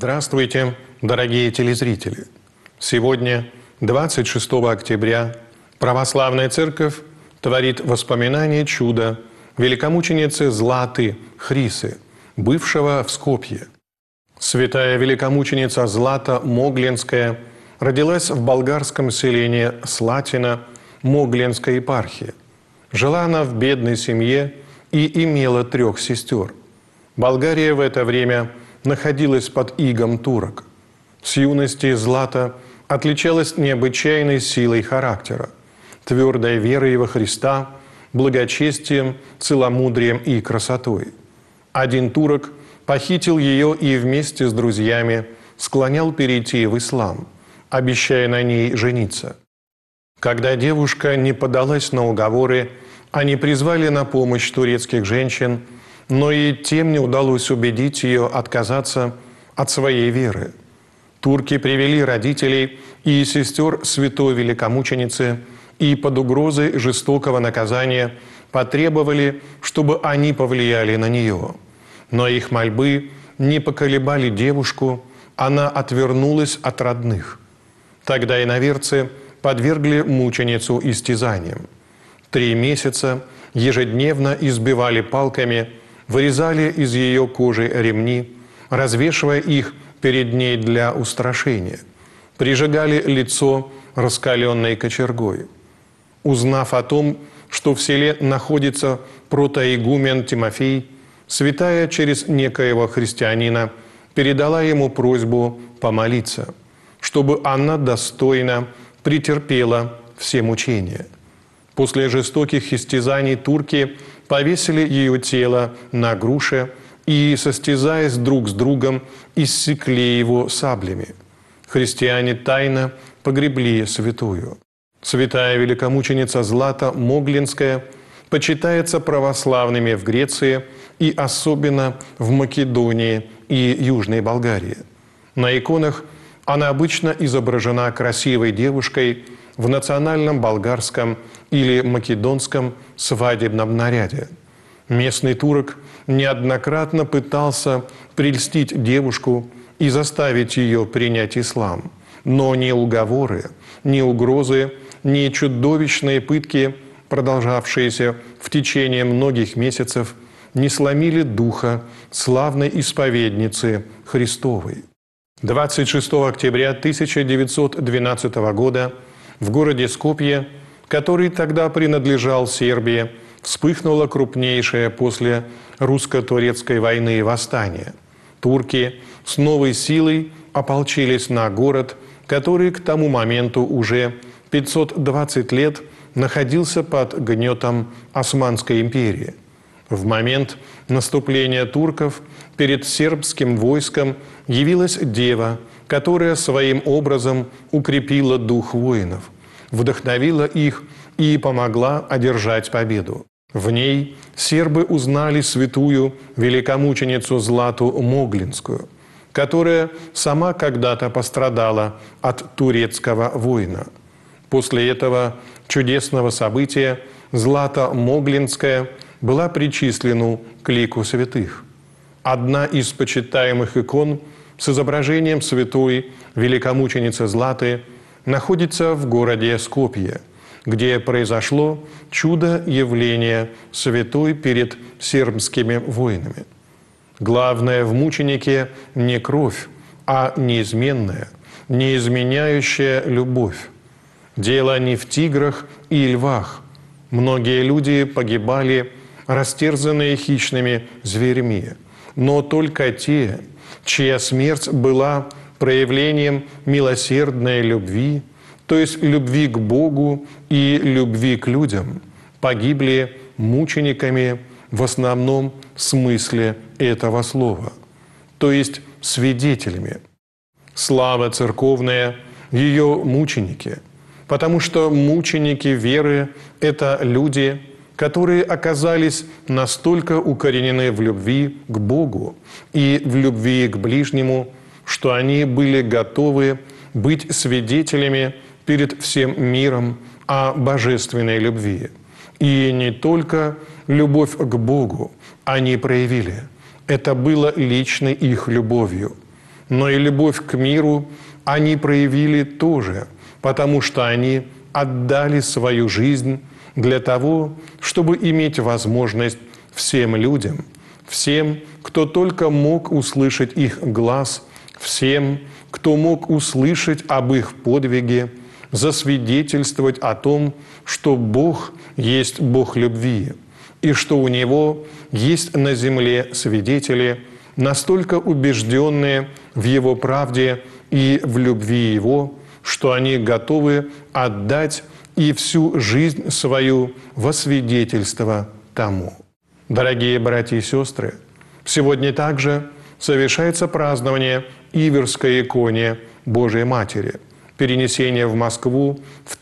Здравствуйте, дорогие телезрители! Сегодня, 26 октября, Православная Церковь творит воспоминание чуда великомученицы Златы Хрисы, бывшего в Скопье. Святая великомученица Злата Моглинская родилась в болгарском селении Слатина Моглинской епархии. Жила она в бедной семье и имела 3 сестер. Болгария в это время находилась под игом турок. С юности Злата отличалась необычайной силой характера, твердой верой во Христа, благочестием, целомудрием и красотой. Один турок похитил ее и вместе с друзьями склонял перейти в ислам, обещая на ней жениться. Когда девушка не поддалась на уговоры, они призвали на помощь турецких женщин, но и тем не удалось убедить ее отказаться от своей веры. Турки привели родителей и сестер святой великомученицы и под угрозой жестокого наказания потребовали, чтобы они повлияли на нее. Но их мольбы не поколебали девушку, она отвернулась от родных. Тогда иноверцы подвергли мученицу истязаниям. 3 месяца ежедневно избивали палками, вырезали из ее кожи ремни, развешивая их перед ней для устрашения, прижигали лицо раскаленной кочергой. Узнав о том, что в селе находится протоигумен Тимофей, святая через некоего христианина передала ему просьбу помолиться, чтобы она достойно претерпела все мучения. После жестоких истязаний турки повесили ее тело на груше и, состязаясь друг с другом, иссекли его саблями. Христиане тайно погребли святую. Святая великомученица Злата Моглинская почитается православными в Греции и особенно в Македонии и Южной Болгарии. На иконах она обычно изображена красивой девушкой в национальном болгарском или македонском свадебном наряде. Местный турок неоднократно пытался прельстить девушку и заставить ее принять ислам. Но ни уговоры, ни угрозы, ни чудовищные пытки, продолжавшиеся в течение многих месяцев, не сломили духа славной исповедницы Христовой. 26 октября 1912 года в городе Скопье, который тогда принадлежал Сербии, вспыхнуло крупнейшее после русско-турецкой войны восстание. Турки с новой силой ополчились на город, который к тому моменту уже 520 лет находился под гнетом Османской империи. В момент наступления турков перед сербским войском явилась дева, которая своим образом укрепила дух воинов, вдохновила их и помогла одержать победу. В ней сербы узнали святую великомученицу Злату Моглинскую, которая сама когда-то пострадала от турецкого воина. После этого чудесного события Злата Моглинская была причислена к лику святых. Одна из почитаемых икон с изображением святой великомученицы Златы находится в городе Скопье, где произошло чудо явления святой перед сербскими воинами. Главное в мученике не кровь, а неизменная, неизменяющая любовь. Дело не в тиграх и львах. Многие люди погибали, растерзанные хищными зверьми, но только те, чья смерть была проявлением милосердной любви, то есть любви к Богу и любви к людям, погибли мучениками в основном смысле этого слова, то есть свидетелями. Слава церковная, ее мученики, потому что мученики веры – это люди, которые оказались настолько укоренены в любви к Богу и в любви к ближнему, что они были готовы быть свидетелями перед всем миром о божественной любви. И не только любовь к Богу они проявили. Это было личной их любовью. но и любовь к миру они проявили тоже, потому что они отдали свою жизнь для того, чтобы иметь возможность всем людям, всем, кто только мог услышать их глас, всем, кто мог услышать об их подвиге, засвидетельствовать о том, что Бог есть Бог любви, и что у Него есть на земле свидетели, настолько убежденные в Его правде и в любви Его, что они готовы отдать и всю жизнь свою во свидетельство тому. Дорогие братья и сестры, сегодня также совершается празднование Иверской иконе Божией Матери, перенесение в Москву в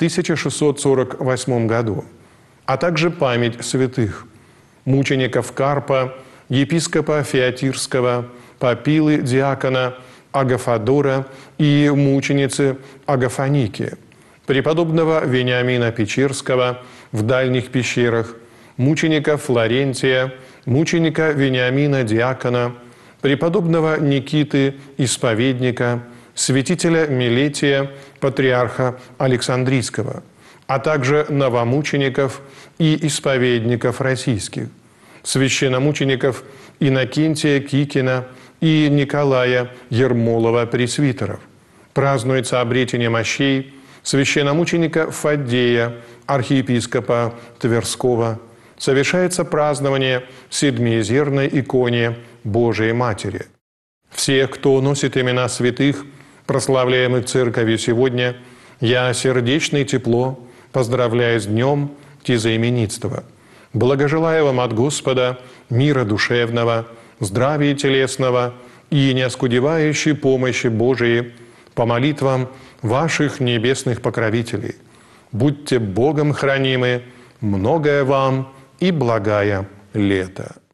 1648 году, а также память святых, мучеников Карпа, епископа Феотирского, Папилы, диакона Агафодора и мученицы Агафоники, преподобного Вениамина Печерского в дальних пещерах, мученика Флорентия, мученика Вениамина диакона, преподобного Никиты Исповедника, святителя Милетия, патриарха Александрийского, а также новомучеников и исповедников российских, священномучеников Иннокентия Кикина и Николая Ермолова-пресвитеров. Празднуется обретение мощей священномученика Фаддея, архиепископа Тверского. Совершается празднование Седмиезерной иконе Божией Матери. Всех, кто носит имена святых, прославляемых Церковью сегодня, я сердечно и тепло поздравляю с днем тезаименитства. Благожелаю вам от Господа мира душевного, здравия телесного и неоскудевающей помощи Божией по молитвам ваших небесных покровителей. Будьте Богом хранимы, многое вам и благая лето.